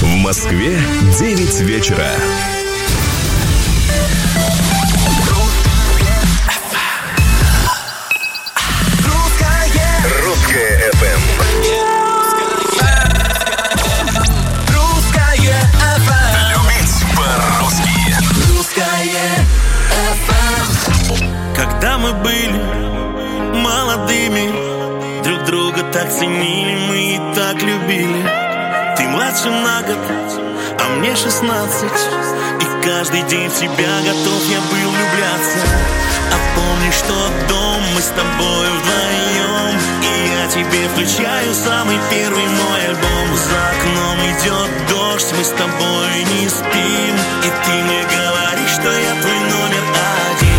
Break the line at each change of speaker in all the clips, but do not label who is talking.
В Москве 9 вечера. Русская FM. Русская FM. Любить по-русски. Русская FM.
Когда мы были молодыми, друг друга так ценили, мы и так любили. Ты младше на год, а мне 16, и каждый день в тебя готов я был влюбляться. А помнишь тот дом, мы с тобой вдвоем, и я тебе включаю самый первый мой альбом. За окном идет дождь, мы с тобой не спим, и ты мне говоришь, что я твой номер один.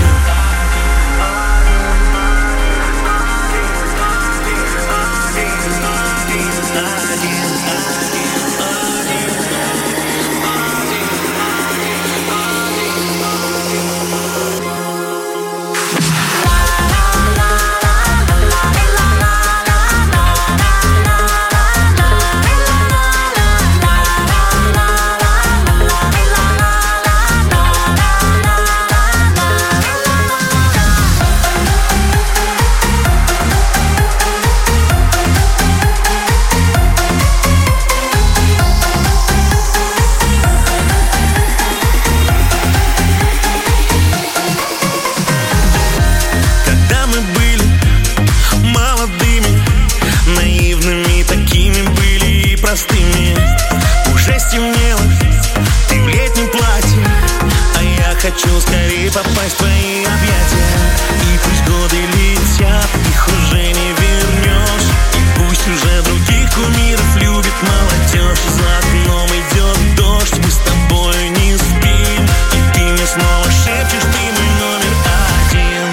Уже стемнело, ты в летнем платье, а я хочу скорее попасть в твои объятия. И пусть годы летят, их уже не вернешь, и пусть уже других кумиров любит молодежь. За окном идет дождь, мы с тобой не спим, и ты мне снова шепчешь, ты мой номер один.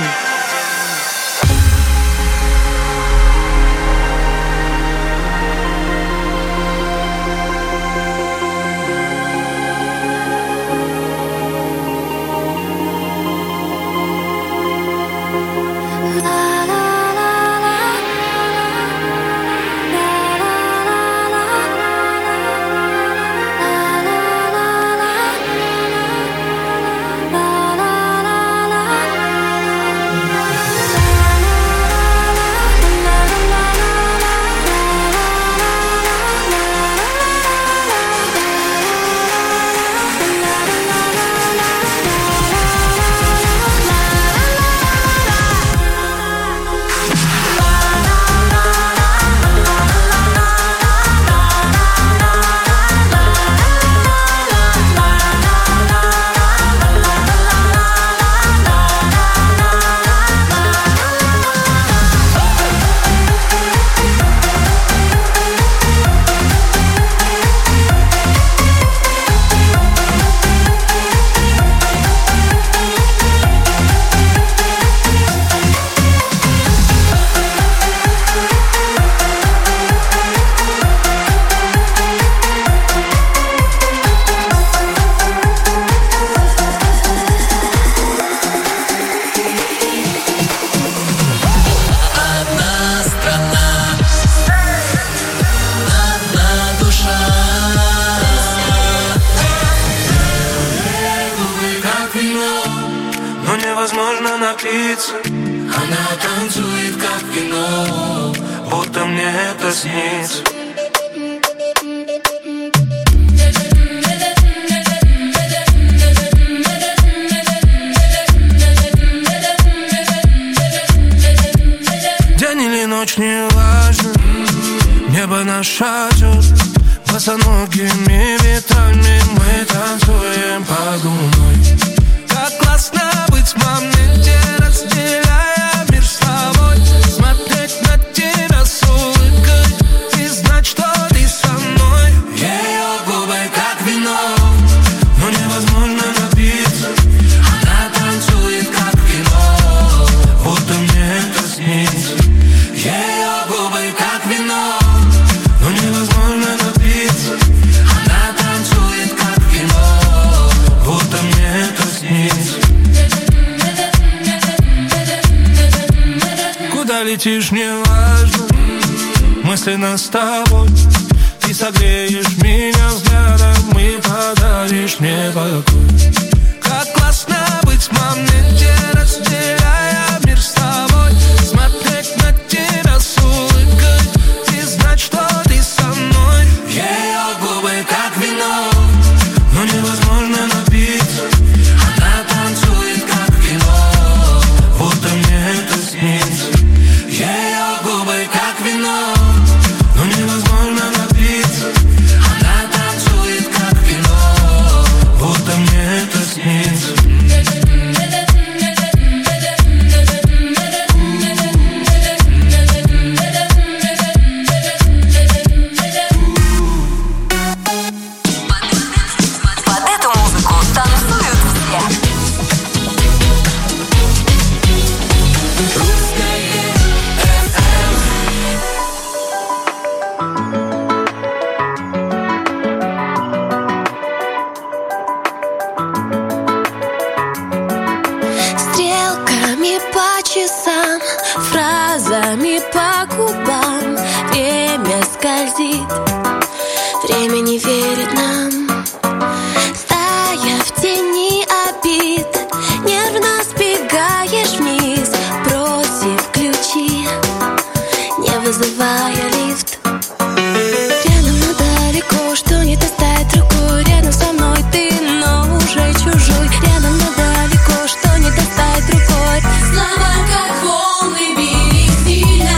Она танцует, как кино, будто мне это снится. День или ночь, не важно, небо нас шатет. Босоногими ветрами мы танцуем под луной. Как классно быть в моменте, разделяя мир с тобой. Смотреть на тебя с улыбкой и знать, что ты со мной. Ее губы как вино, но невозможно напиться. Она танцует как кино, будто мне это снится. Ее губы как вино, но невозможно напиться. Она танцует как кино, будто мне это снится. Куда летишь, не важно, мысленно с тобой. Ты согреешь меня взглядом подаришь мне покой. Как классно быть в моменте, разделяя мир с тобой. Смотреть на тебя с улыбкой и знать, что ты со мной. Ее губы как вино, но невозможно напиться. Она танцует как в кино, будто мне это снится. Ее губы как вино, но невозможно напиться. Она танцует как в кино, будто мне это снится.
Под эту музыку танцуют все.
Стрелками по часам, фразами по губам. Время скользит, время не верит нам. Стоя в тени обид, нервно сбегаешь вниз, бросив ключи, не вызывая лифт. Рядом, но далеко, что не достать рукой. Рядом со мной ты, но уже чужой. Рядом, но далеко, что не достать рукой. Слова как волны, бери сильно,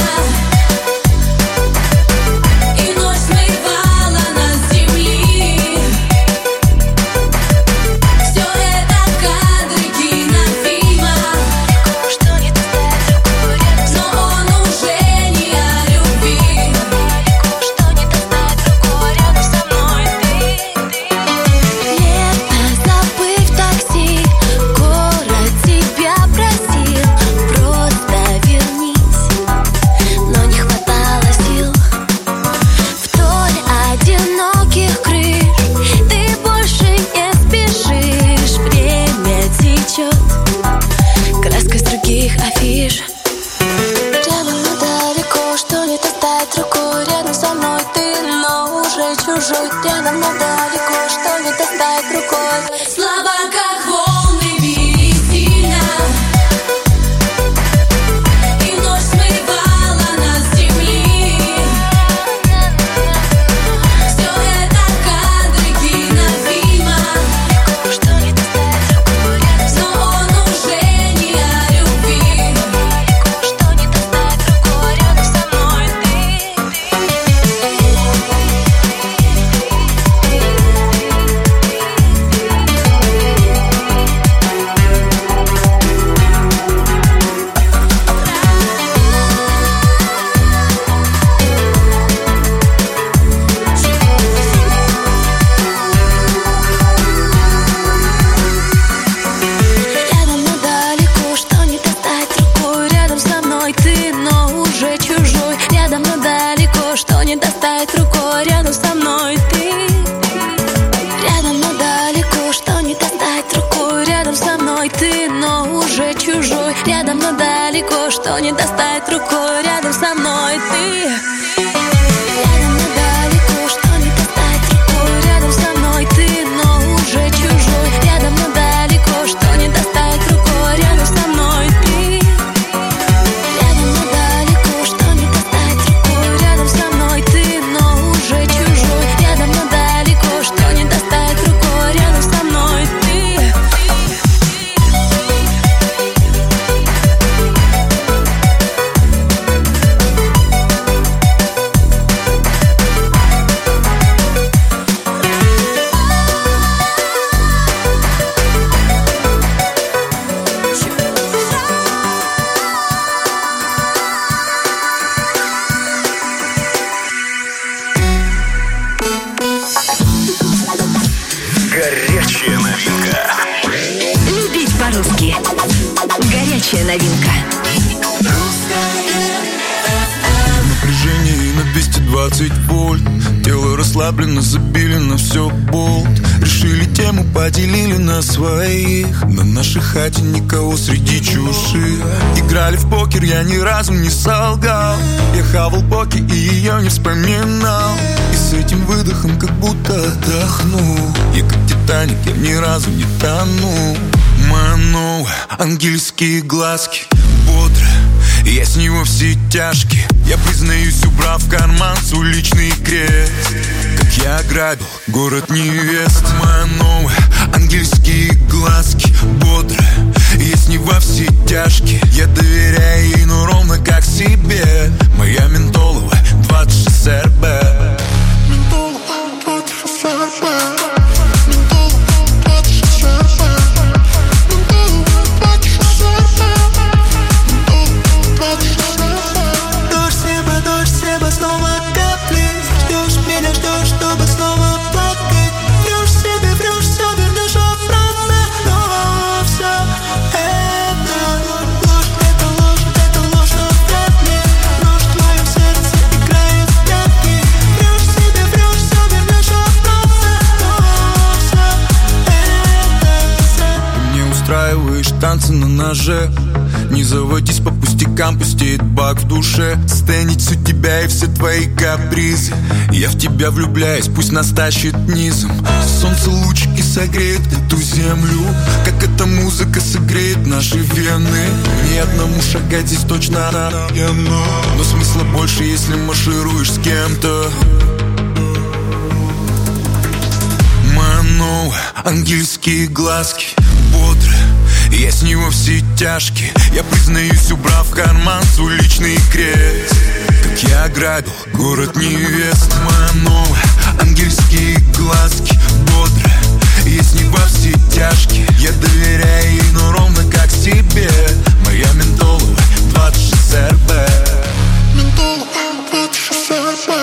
и ночь смывала нас с земли. Все это кадры кинофильма, что не достать рукой. Но он уже не о любви, что не достать рукой. Рядом со мной ты. Лето, забыв такси, город тебя просил, просто вернись, но не хватало сил. Вдоль одиноких крыш ты больше не спешишь. Время течет краской с других афиш. Рядом, но далеко, что не достать рукой. Рядом со мной ты, но уже чужой. Рядом, но далеко, что не достать рукой. Слова как волны, бери сильно, и ночь смывала нас с земли. Все это кадры кинофильма, что не достать рукой. Но он уже не о любви, что не достать рукой. Рядом со мной ты. Рядом, но далеко, что не достать рукой. Рядом со мной ты, но уже чужой. Рядом, но далеко, что не достать рукой. Рядом со мной ты. Рядом, но далеко, что не достать рукой. Рядом со мной ты, но уже чужой. Рядом, но далеко, что не достать рукой. Рядом со мной ты. Рядом, но далеко, что не достать рукой. Рядом со мной ты, но уже чужой. Рядом, но далеко, что не достать рукой. Рядом со мной ты. Рядом, но далеко, что не достать рукой. Рядом со мной ты, но уже чужой. Рядом, но далеко, что не достать рукой. Рядом со мной ты.
Горячая новинка.
Любить по-русски. Горячая новинка.
Напряжение на 220 вольт. Тело расслаблено, забили на все болт. Решили тему, поделили на своих. На нашей хате никого среди чужих. Играли в покер, я ни разу не солгал. Я хавал поки и ее не вспоминал. И с этим выдохом как будто отдохнул.
Я как Титаник, я ни разу не тону. Моя новая, ангельские глазки, бодро, я с него все тяжкие. Я признаюсь, убрав в карман свой личный крест, как я ограбил город невест. Моя новая, ангельские глазки, бодро, я с ней во все тяжкие. Я доверяю ей, но ровно как себе. Моя ментоловая 26 РБ. Ментоловая 26 РБ. Танцы на ноже, не заводись по пустякам, пустеет бак в душе. Стэнить всю тебя и все твои капризы. Я в тебя влюбляюсь, пусть нас тащит низом. Солнце лучики согреет эту землю, как эта музыка согреет наши вены. Ни одному шагать здесь точно охуенно, но смысла больше, если маршируешь с кем-то. Моя новая, ангельские глазки, бодро, я с него все тяжкие. Я признаюсь, убрав в карман свой личный крест, как я ограбил город невест. Моя новая, ангельские глазки, бодро, я с ней во все тяжкие. Я доверяю ей, но ровно как себе. Моя ментоловая 26 РБ. Ментоловая 26 РБ.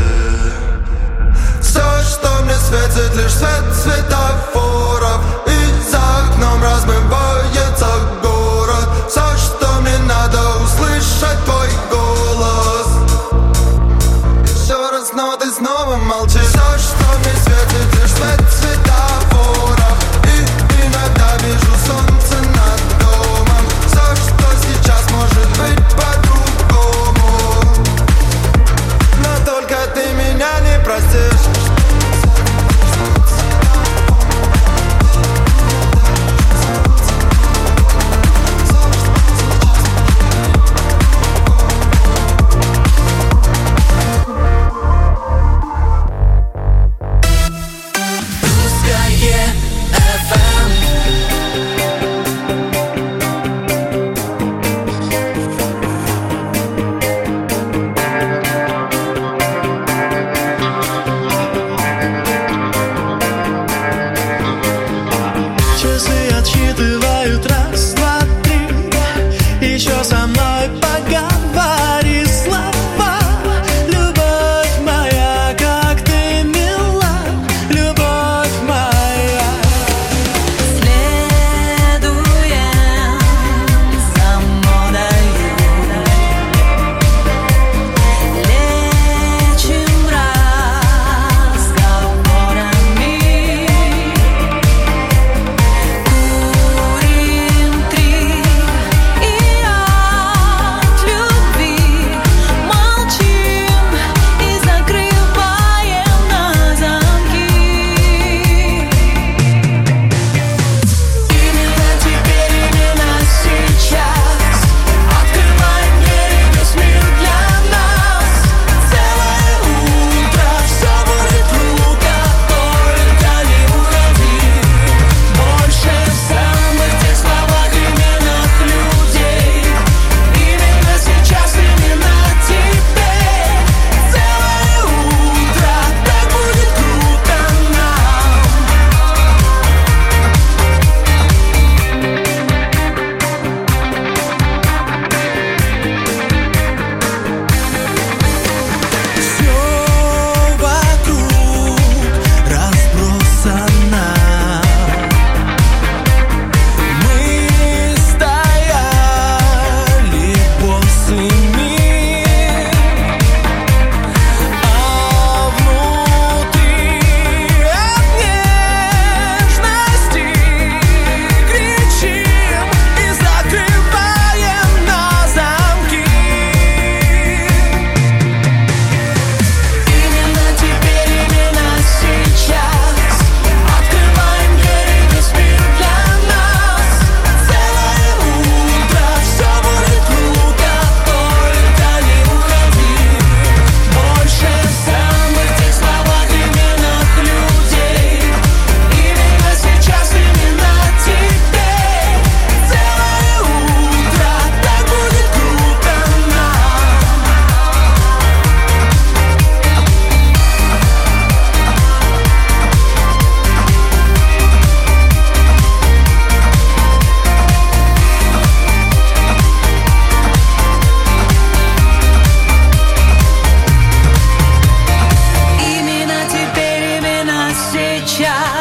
Светит лишь свет светофоров, и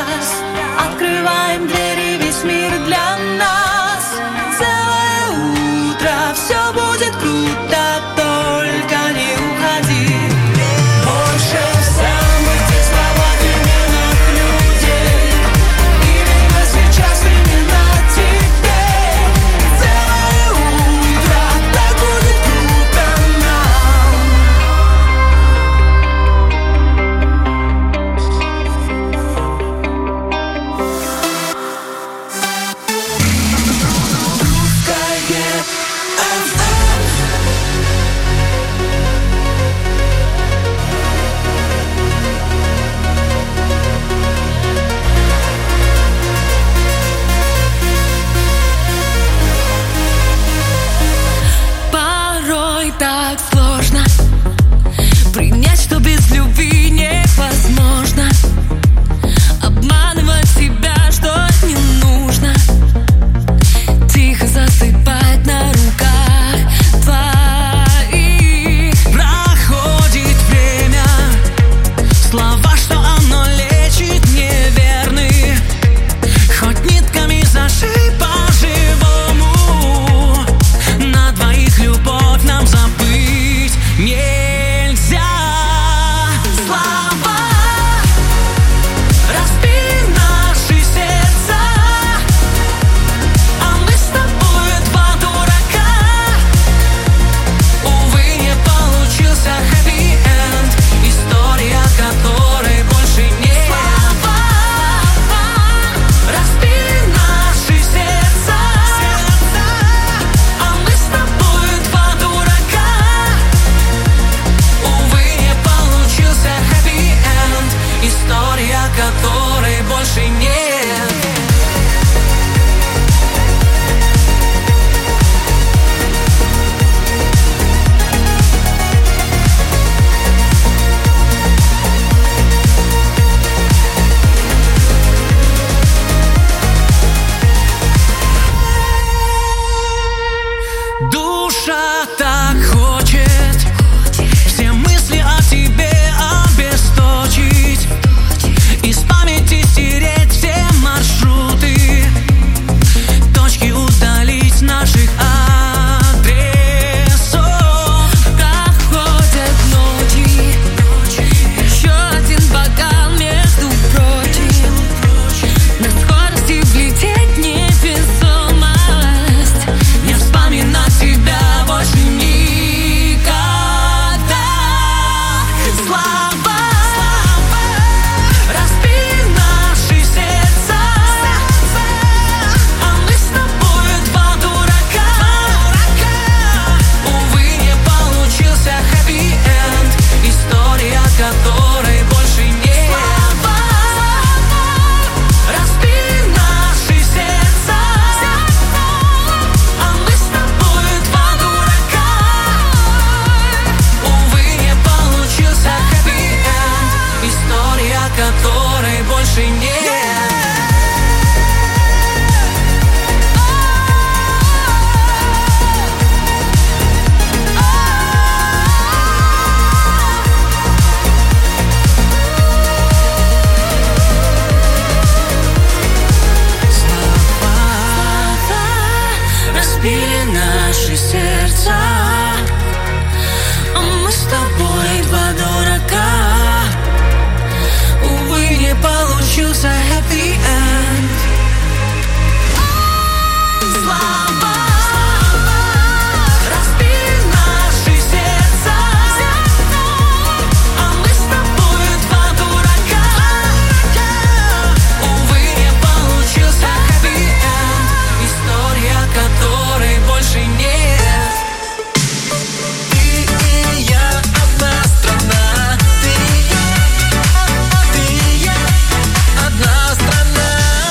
раз. Открываем двери, весь мир для нас. Целое утро, все будет круто, только не уходи. Больше самых здесь слова именах людей. Именно сейчас, именно теперь. Целое утро, так будет круто нам. Порой так сложно принять, что без любви невозможно. Обманывать себя, что не нужно. Тихо засыпать на руках твоих. Проходит время, слова, что оно лечит, неверны. Хоть нитками зашей по-живому. На двоих любовь нам забыть нельзя. Слова разбили наши сердца, а мы с тобой два дурака. Увы, не получился happy end, история которой больше нет. Слова разбили наши сердца, а мы с тобой два дурака. Увы, не получился happy end, история которой больше нет. Душа так хочет все мысли о тебе обесточить, из памяти стереть все маршруты, точки удалить наших адресов. Проходят ночи, еще один бокал между прочим. На скорости влететь невесомость, не вспоминать тебя больше никогда. Слова разбили наши сердца, а мы с тобой два дурака. Увы, не получился happy end, история которой больше нет. Слова разбили наши сердца, а мы с тобой два дурака. Увы, не получился happy end, история которой больше нет. Разбили наши сердца, а мы с тобой два дурака. Увы, не получился happy end. Слова разбили наши сердца, а мы с тобой два дурака. Увы, не получился happy end, история которой больше нет. Ты и я одна страна, ты и я одна страна.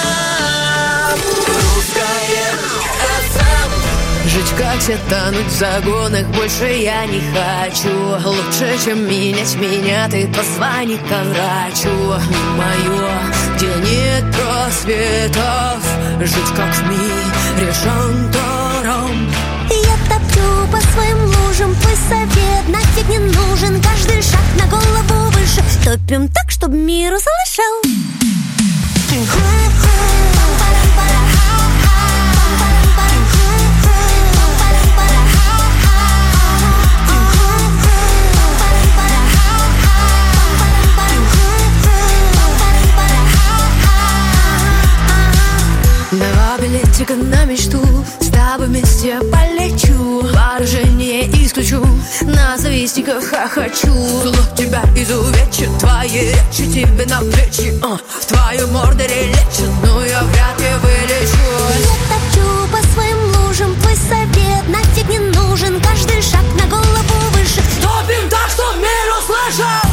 Русская FM.
Жить как все, тонуть в загонах больше я не хочу. Лучше, чем менять меня, ты позвони ко врачу. Мое, где нет просветов, жить как в мире шантаром.
Я топлю по своим лужам, твой совет нафиг не нужен. Каждый шаг на голову выше, топим так, чтоб мир услышал.
Два билетика на мечту, с тобой вместе полечу, поражение исключу, на завистников хохочу. Зло тебя изувечит, твои речи тебе на плечи, твою морду релечит, но я вряд ли вылечу.
Я топчу по своим лужам, твой совет нафиг не нужен, каждый шаг на голову выше.
Топим так, что мир услышал.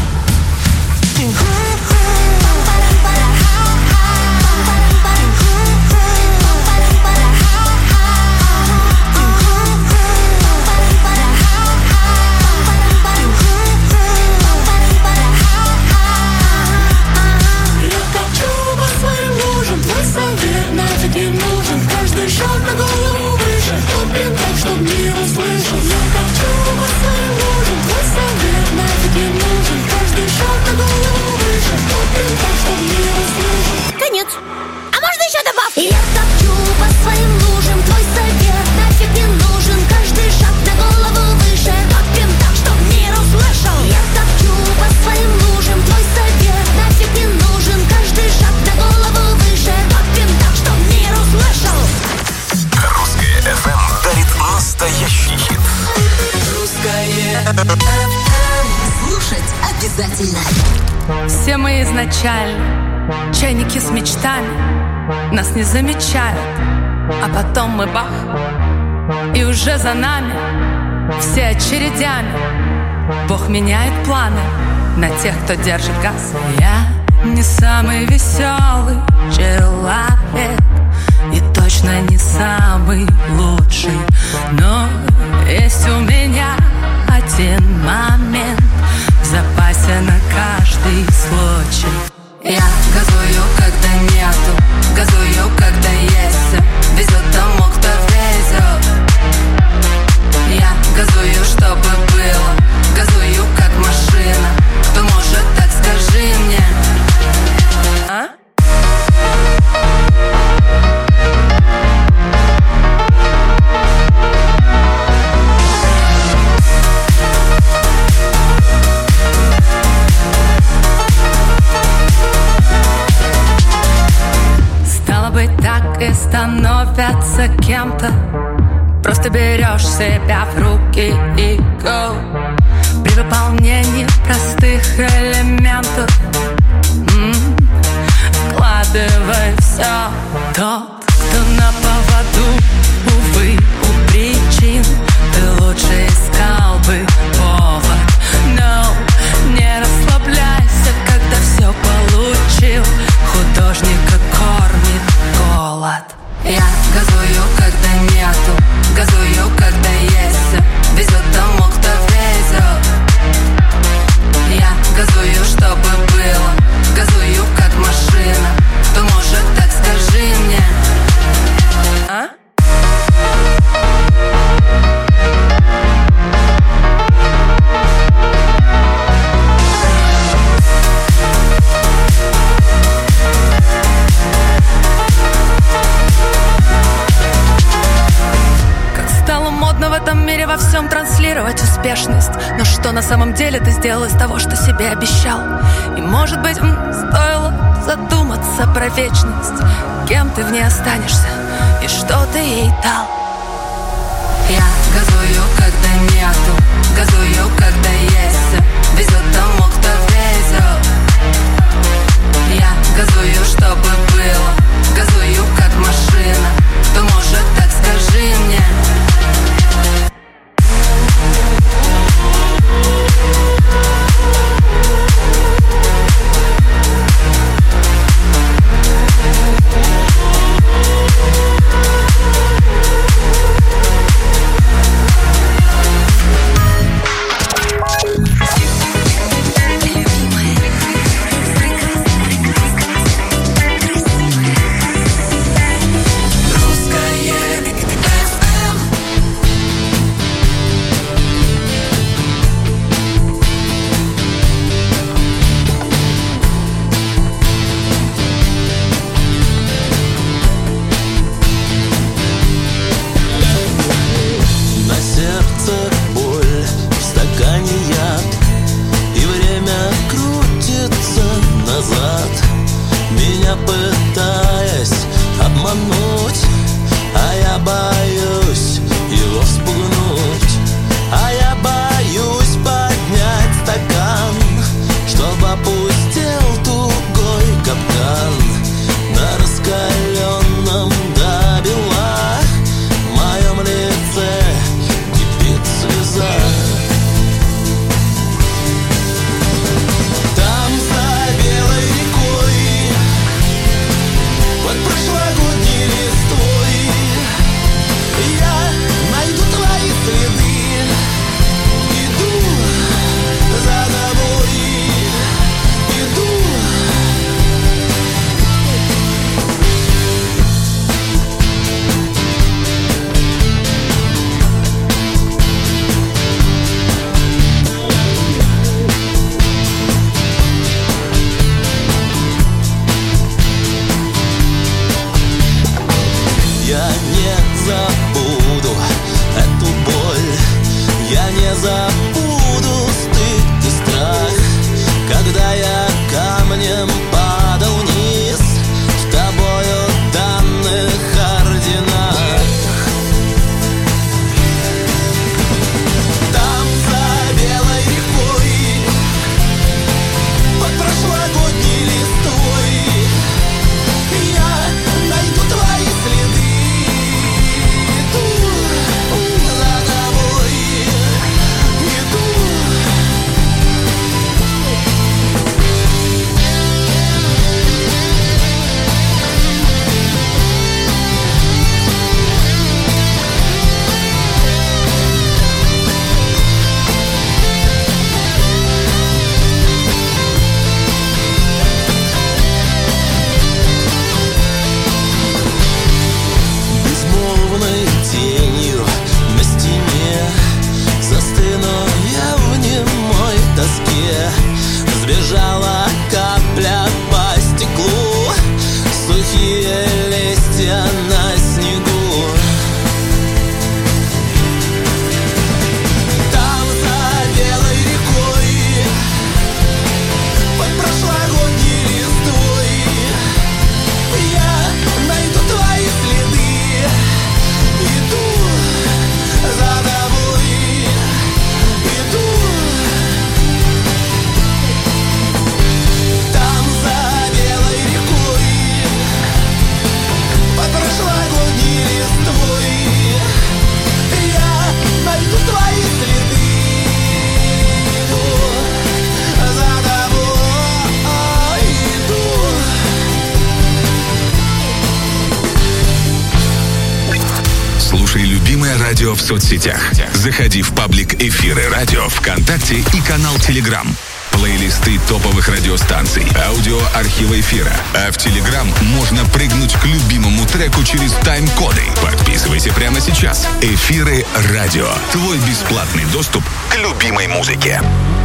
Нафиг не нужен, каждый шаг на голову выше. Топим так, чтоб мир услышал. Я топчу по своим лужам, твой совет нафиг не нужен, каждый шаг на голову выше. Топим так, чтоб мир услышал. Конец. А можно еще добавки? Я топчу по своим лужам, твой совет нафиг не нужен, каждый шаг на голову выше. Топим так, чтоб мир услышал. Я топчу по своим лужам, твой совет нафиг не нужен, каждый шаг на голову выше. Топим так, чтоб мир услышал.
Русское FM дарит настоящий хит.
Русское
Слушать обязательно.
Все мы изначально чайники с мечтами, нас не замечают, а потом мы бах, и уже за нами все очередями. Бог меняет планы на тех, кто держит газ. Я не самый веселый человек и точно не самый лучший, но есть у меня один момент в запасе на каждый случай. Я газую, когда нету, газую, когда есть. Везет тому, кто везет. Я газую, чтобы было, газую, как машина. Кто может, так скажи мне. А? Так и становятся кем-то. Просто берешь себя в руки и go. При выполнении простых элементов вкладывай все. Тот, кто на поводу, увы, у причин, ты лучше искал бы повод. Но не расслабляйся, когда все получил. Художника кормит голод. Я газую, когда нету, газую, когда есть. Везет тому, кто везет. Я газую, чтобы было, газую, как машина. Кто может, так скажи мне. А? В этом мире во всем транслировать успешность. Но что на самом деле ты сделал из того, что себе обещал? И может быть, стоило задуматься про вечность. Кем ты в ней останешься и что ты ей дал? Я газую, когда нету, газую, когда есть. Везет тому, кто везет. Я газую, чтобы было, газую, как машина. Кто может, так скажи мне.
меня пытаясь обмануть, а я боюсь его вспугнуть, а я боюсь поднять стакан, чтоб опустил тугой капкан. На раскаленном до бела в моем лице кипит слеза. Там за белой рекой под прошлогодней листвой я найду твои следы, иду за тобой, иду. Я не забуду эту боль, я не забуду стыд и страх, когда я камнем падал вниз в тобою данных орденах. Там за белой рекой под прошлогодней листвой я найду твои следы, иду за тобой, иду. Безмолвной тенью на стене застыну я в немой тоске. Сбежала капля по стеклу, сухие листья на снегу. Там за белой рекой под прошлогодней листвой я найду твои следы, иду за тобой, иду. Там за белой рекой под прошлогодней листвой я найду твои следы, иду за тобой, иду.
Слушай любимое радио в соцсетях. Заходи в паблик «Эфиры радио» ВКонтакте и канал Телеграм. Плейлисты топовых радиостанций, аудио архива эфира. А в Телеграм можно прыгнуть к любимому треку через тайм-коды. Подписывайся прямо сейчас. «Эфиры радио». Твой бесплатный доступ к любимой музыке.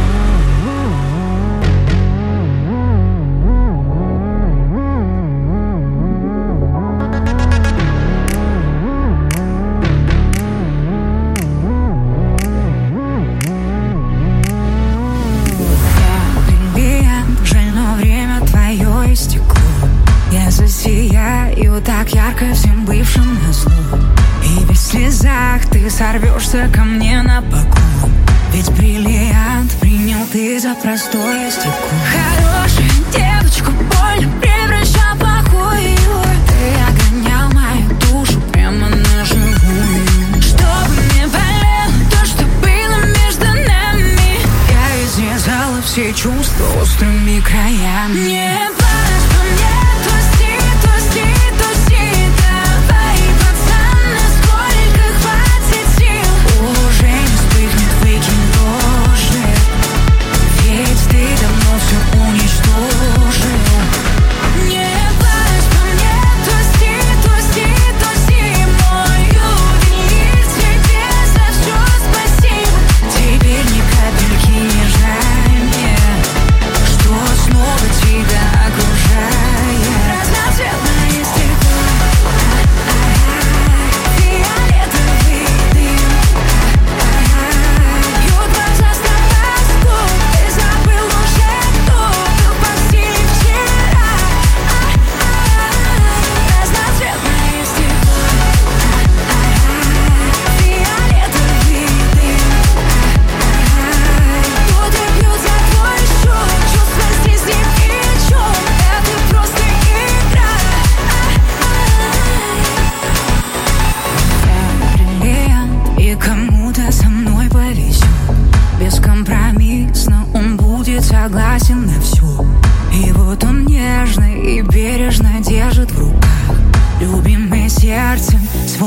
Бриллиант, жаль, но время твое истекло. Я засияю так ярко всем бывшим назло. И ведь в слезах ты сорвешься ко мне на поклон. Ведь бриллиант принял ты за простое стекло. Хорошая девочка больно превращал в плохую. Ты огонял мою душу прямо на живую. Чтобы не болело то, что было между нами, я изрезала все чувства острыми краями. Не плачь по мне, тусти, тусти, тусти. Давай, пацан, насколько хватит сил. Уже не вспыхнет, выкинь тоже. Ведь ты давно все уничтожил. Не плачь по мне, тусти, тусти, тусти. Мой ювелир, тебе за все спасибо. Теперь ни капельки не жаль мне, что снова тебя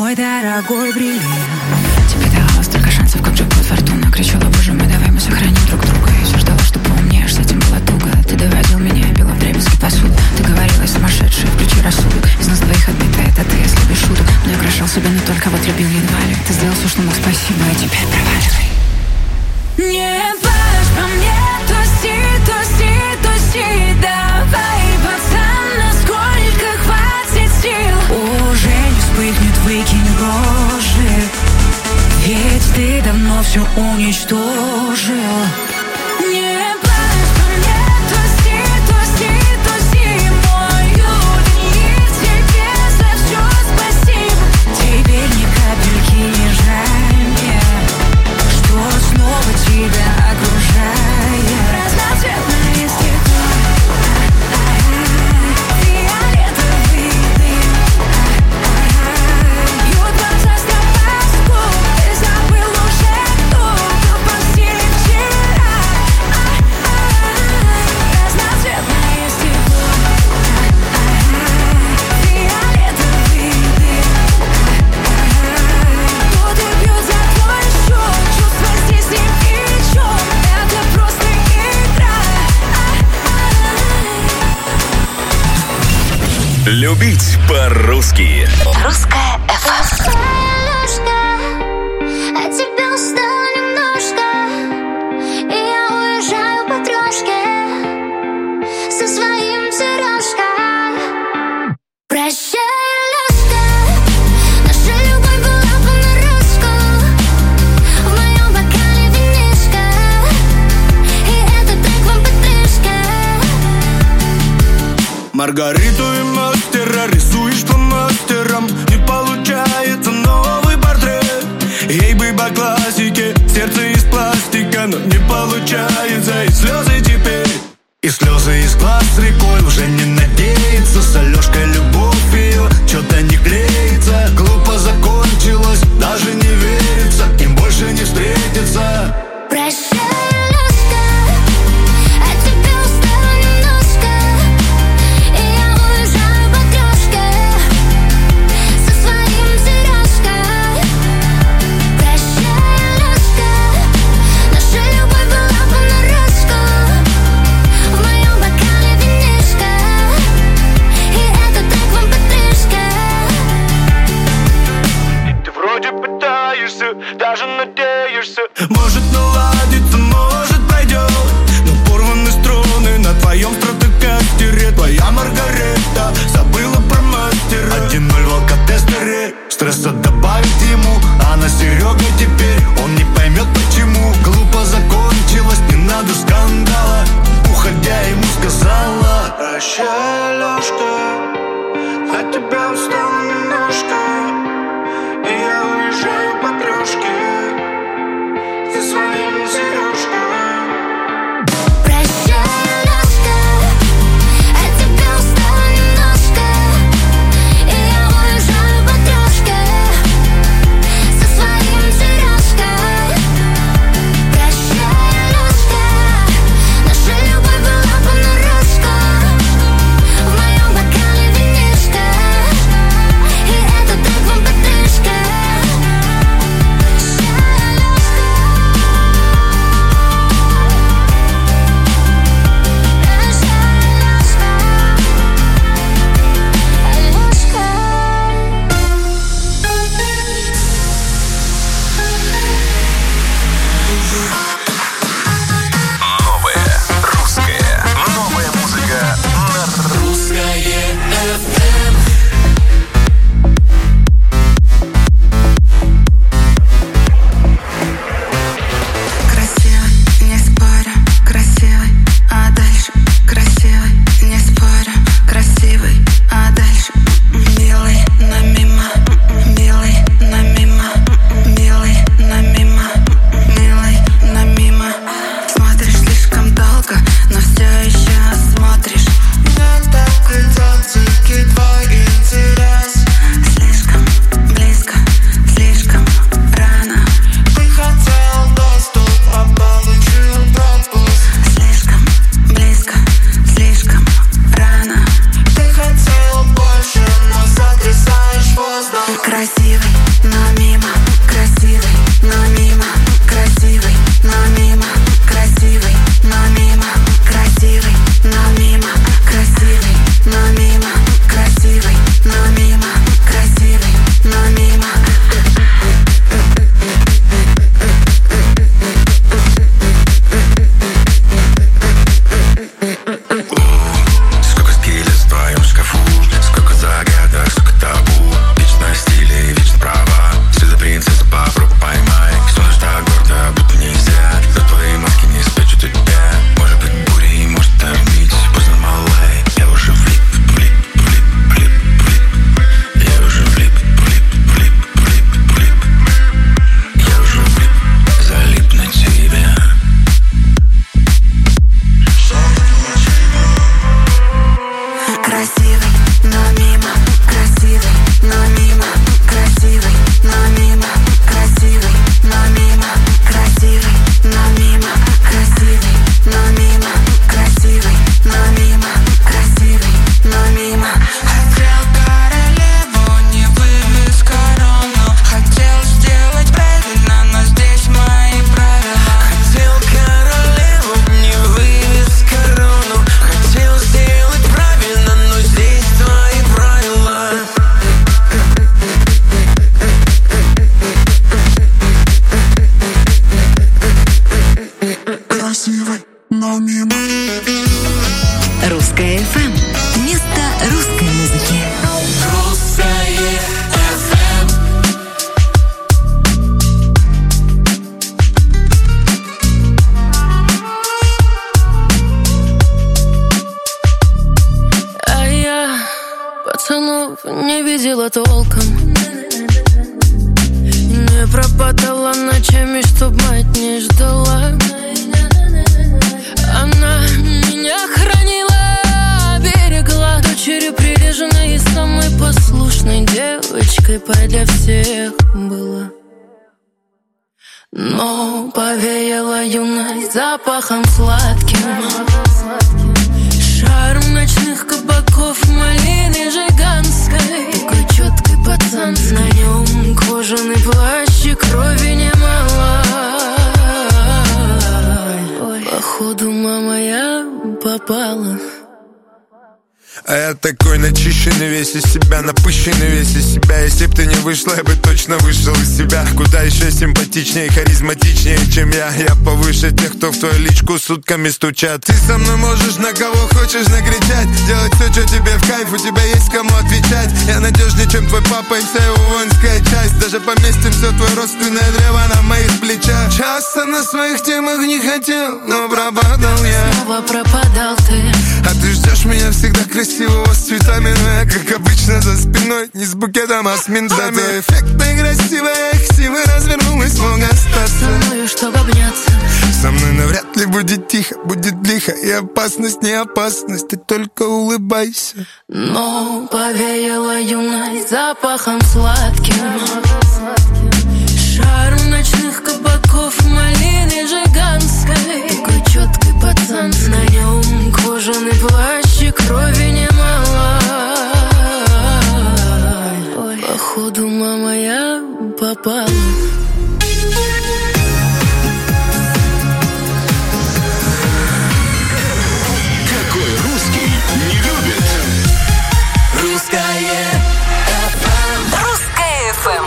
мой дорогой бриллиант. Тебе давала столько шансов, как джекпот фортуна. Кричала, боже мой, давай мы сохраним друг друга. Я все ждала, что поумнеешь, с этим было туго. Ты доводил меня, била вдребезги посуду. Ты говорила, сумасшедшая, включи рассудок. Из нас двоих отбита, это ты, если без шуток. Но я украшал себя не только, вот любил едва ли. Ты сделал все, что мог, спасибо, а теперь проваливай. Не важь по мне, тусти, тусти, тусти. Давай, пацан, насколько хватит сил. Уже не вспыхнет, выкинь рожи. Ведь ты давно все уничтожил. Не плачь по мне, тусти, тусти, тусти. Мой ювелир, тебе за все спасибо. Теперь ни капельки не жаль мне, что снова тебя окружает. Разноцветное стекло, фиолетовый дым, бьют глаза с тобой. Ты забыл уже, кто в постели вчера. Разноцветное стекло, фиолетовый дым, кто-то бьет за твой счет. Чувства здесь ни при чем, это просто игра.
Любить по-русски.
Русская FM.
От тебя устала немножко, и я уезжаю по трешке со своим Сережкой. Прощай, Лёшка, наша любовь была понарошку. В моем бокале винишко, и это так вам потришка.
Маргариту и мастера рисуешь фломастером. Не получается новый портрет. Ей бы по классике, сердце из пластика, но не получается. И слезы теперь, и слезы из глаз рекой. Уже не надеется с Алёшкой любовь ее что-то не клеится. Глупо закончилось, даже не верится. Им больше не встретиться.
Прощай, Лёшка, от тебя устала немножко, и я уезжаю по трешке со своим Сережкой. Прощай, Лёшка, наша любовь была понарошку. В моем бокале винишко, и это так вам потришка.
Ты вроде пытаешься, даже надеешься. Может наладится, может пойдет. Но порваны струны на твоем стратокастере. Твоя Маргарета забыла про мастера. 1-0 в алкотестере. Стресса добавить ему, а на Серега теперь он не поймет почему. Глупо закончилось, не надо скандала. Уходя ему сказала: прощай, Лёшка, от тебя устала немножко, и я уезжаю по трешке со своим Сережкой.
Прощай, Лёшка, от тебя устала немножко, и я уезжаю по трешке со своим Сережкой. Прощай, Лёшка, наша любовь была понарошку. В моем бокале винишко,
снов не видела толком. Не пропадала ночами, чтоб мать не ждала. Она меня хранила, берегла. Дочерью приреженной и самой послушной девочкой для всех была. Но повеяла юность запахом сладким, шаром ночных кабаков, малины жиганской. Такой четкий пацан, на нем кожаный плащ и крови немало. Ой, походу, мама, я попала.
А я такой начищенный весь из себя, напыщенный весь из себя. Если б ты не вышла, я бы точно вышел из себя. Куда еще симпатичнее, харизматичнее, чем я. Я повыше тех, кто в твою личку сутками стучат. Ты со мной можешь на кого хочешь накричать, делать все, что тебе в кайф, у тебя есть кому отвечать. Я надежнее, чем твой папа и вся его воинская часть. Даже поместим все твое родственное древо на моих плечах. Часто на своих темах не хотел, но пропадал я.
Снова пропадал ты.
А ты ждешь меня всегда красивого, с цветами, но я, как обычно, за спиной, не с букетом, а с ментами. Зато эффектная, красивая, ксивы развернулась, мог остаться
со мной, чтоб обняться.
Со мной навряд ли будет тихо, будет лихо. И опасность, не опасность, ты только улыбайся.
Но повеяла юность запахом сладким, шаром ночных кабаков, малины жиганской. Такой четкий пацан, на нем кожаный плащ и крови немало. Ой, походу, мама, я попала.
Какой русский не любит?
Русское FM.
Русское FM.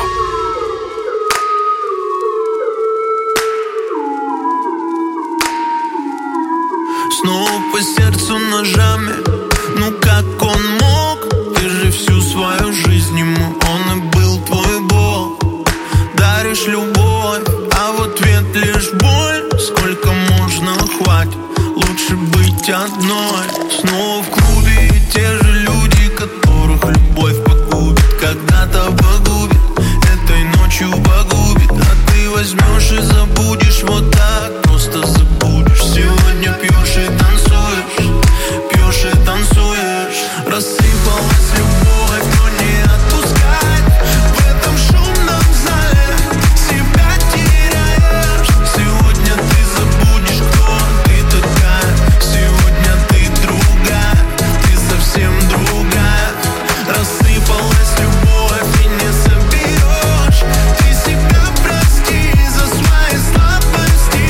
Снова по сердцу ножами. Ну как он мог? Ты же всю свою жизнь ему, он и был твой бог. Даришь любовь, а в ответ лишь боль. Сколько можно, хватит, лучше быть одной. Снова в клубе те же люди, которых любовь погубит. Когда-то погубит, этой ночью погубит. А ты возьмешь и забудешь вот так, просто забудешь. Сегодня пьешь и танцуешь, пьешь и танцуешь. Рассыпалась любовь, но не отпускать. В этом шумном зале себя теряешь. Сегодня ты забудешь, кто ты такая. Сегодня ты другая, ты совсем другая. Рассыпалась любовь и не соберешь. Ты себя прости за свои слабости.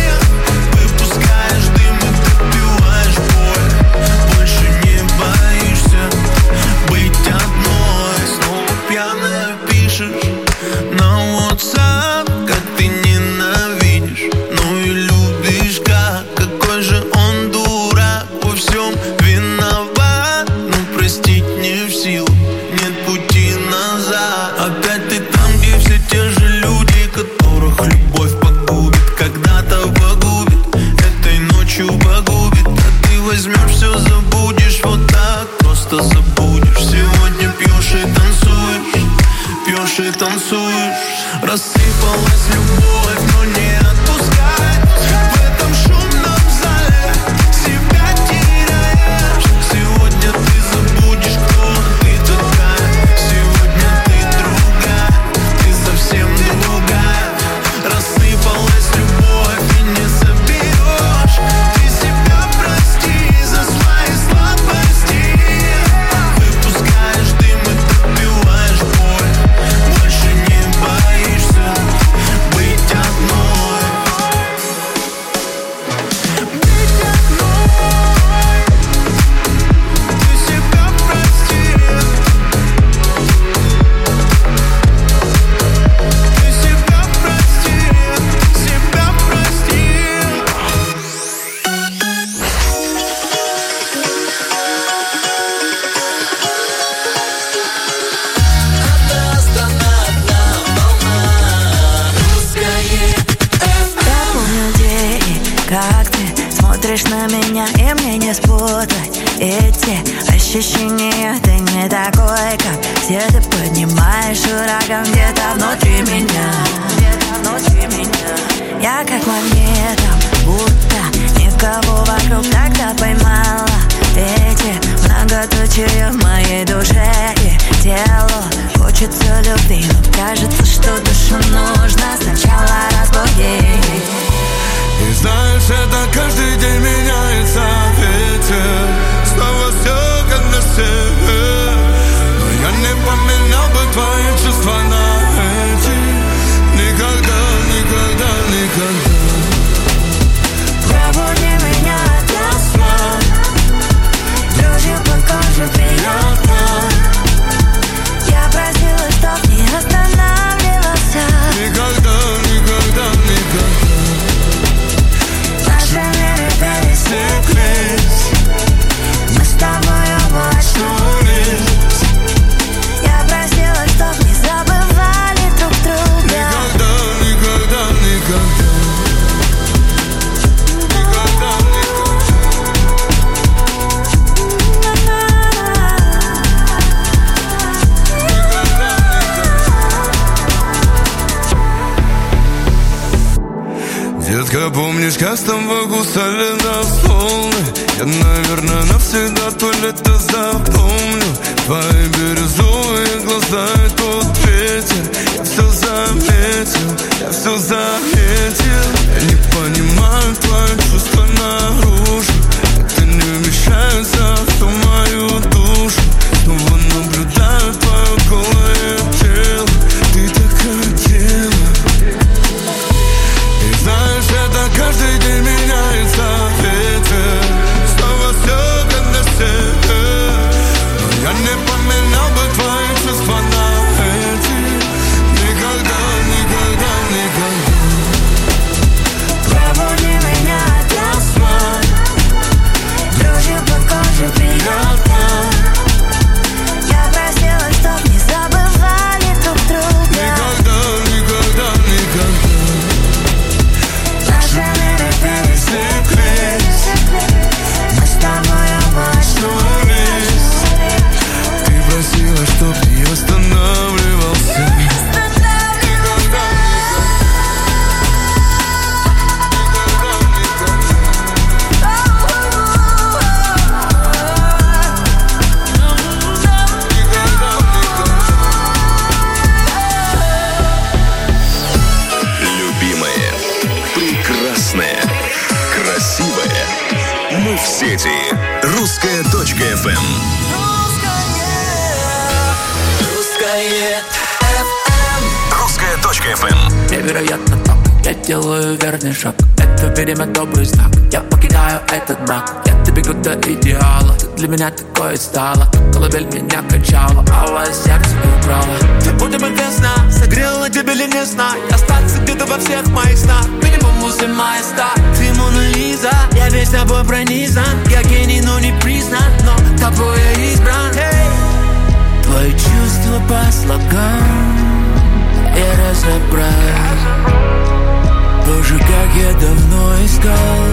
Выпускаешь дым и допиваешь боль. Больше не боишься быть одной. Снова пьяная пишешь на WhatsApp, как ты ненавидишь, ну и любишь как. Какой же он дурак, во всем виноват. Ну простить не в силу, нет пути назад. Опять ты там, где все те же люди, которых любовь погубит. Когда-то погубит, этой ночью погубит. А ты возьмешь все, забудешь вот так, просто забудешь. Сегодня пьешь и танцуешь, пьешь и танцуешь. Рассыпалась любовь, но не отпускать. В этом шумном зале себя теряешь. Сегодня ты забудешь, кто ты такая. Сегодня ты другая, ты совсем другая. Рассыпалась любовь и не соберешь. Ты себя прости за свои слабости. Выпускаешь дым и допиваешь боль. Больше не боишься быть одной. Быть одной. Ты себя прости. Ты себя прости. Себя прости.
Я помню день, как ты смотришь на меня, и мне не спутать эти ощущения. ощущение, ты не такой, как все. Ты поднимаешь ураган где-то внутри меня. Я как магнитом, будто никого вокруг. Тогда поймала эти многоточия в моей душе и телу. Хочется любви, но кажется, что душу нужно сначала разбудить.
И знаешь, это каждый день меняется ветер. Снова все как на себе. Но я не поменял бы твои чувства на эти. Никогда, никогда, никогда.
Пробуди меня ото сна. Дрожью по коже приятно. Я просила, чтоб не останавливался.
Никогда, никогда, никогда.
Наши миры пересеклись. Мы с тобой оба очнулись. Я просила, чтоб не забывали друг друга.
Никогда, никогда, никогда. Детка, помнишь, как с тобой гуляли на волны? Я, наверное, навсегда то лето запомню. Твои бирюзовые глаза и тот ветер. Я все заметил, я все заметил. Я не понимаю твои чувства наружу. Это не вмещается в ту мою душу. Снова наблюдаю твое голое тело. Ты такая тело. И знаешь, это каждый день меняется ветер. Снова все как на себе. Но я не поменял бы твои чувства на эти. Никогда, никогда, никогда.
Пробуди меня ото сна. Дрожью по коже приятно. Я просила, чтоб не забывали друг друга.
Никогда, никогда, никогда.
Наши миры пересеклись. Мы с тобой оба очнулись.
Ты просила, чтоб не останавливался.
Любимая, прекрасная, красивая. Мы в сети. Русская.фм. Русская.фм.
Невероятно так, я делаю верный шаг. Это время добрый знак. Я покидаю этот мрак. Я добегу до идеала. Ты для меня такое стало. Колыбель меня качала, алое сердце убрала. Ты будто бы весна, согрела тебе линия сна. И остаться где-то во всех моих снах. Минимум музы моя стар. Ты Мона Лиза, я весь тобой пронизан. Я гений, но не признан, но тобой я избран. Твои чувства по слогам и разобрать. Боже, как я давно искал.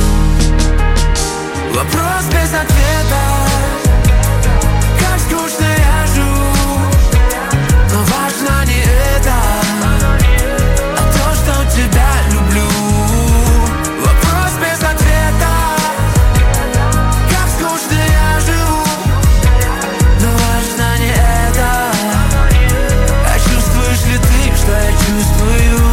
Вопрос без ответа. Как скучно я живу. Но важно не это, а то, что тебя люблю. Вопрос без ответа. Как скучно я живу. Но важно не это. А чувствуешь ли ты, что я чувствую?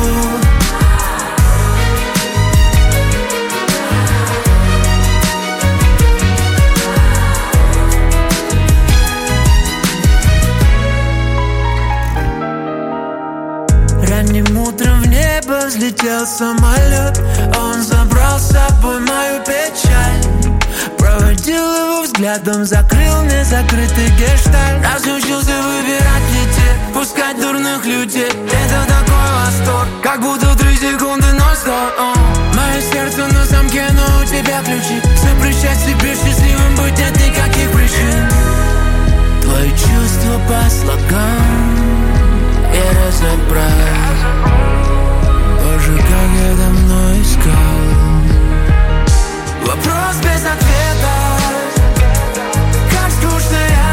Ранним утром в небо взлетел самолет. Он забрал с собой мою печаль. Проводил его взглядом, закрыл незакрытый гештальт. Разучился выбирать лететь, пускать дурных людей. Это такой восторг, как будто 3 секунды нон-стоп. Мое сердце на замке, но у тебя ключи. Запрещать себе счастливым быть нет никаких причин. Твои чувства по слогам и разобрать. Боже, как я давно искал. Вопрос без ответа. Как скучно я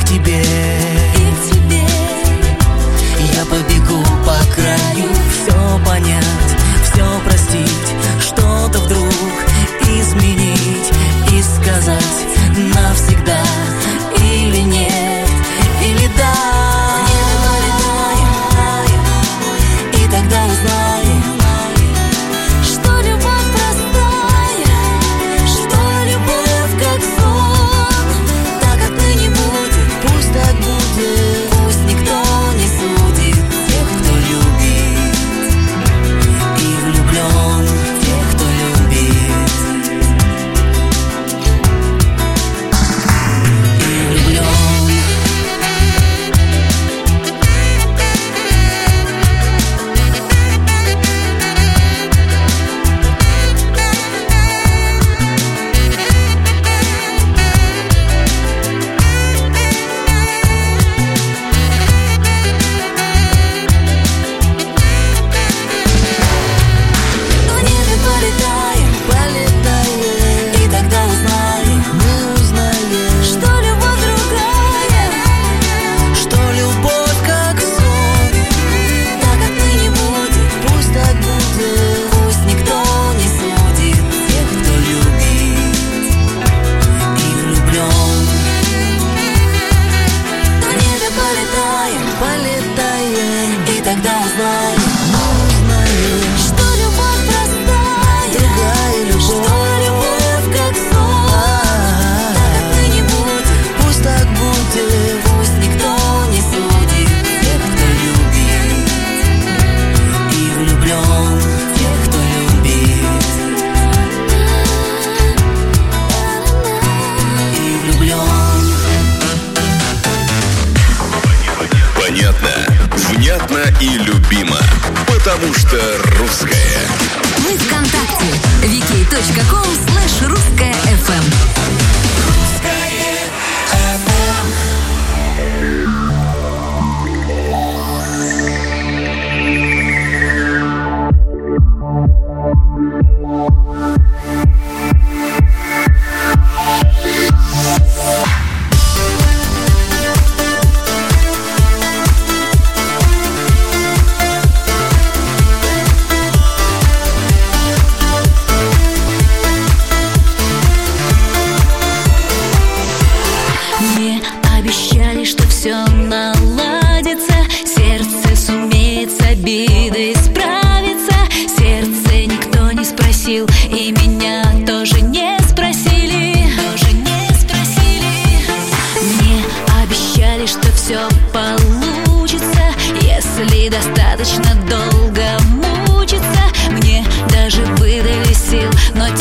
тебе, я побегу по краю. Все понять, все простить, что-то вдруг изменить и сказать навсегда или нет, или да. И тогда узнаем, что любовь простая, что любовь как сон. Так отныне будет, пусть так будет, пусть никто не судит тех, кто любит, и влюблен в тех, кто любит, и влюблен.
И любима, потому что русская.
Мы ВКонтакте vk.com/ruskaya.fm.
И меня тоже не спросили, Мне обещали, что все получится, если достаточно долго мучиться. Мне даже выдали сил, но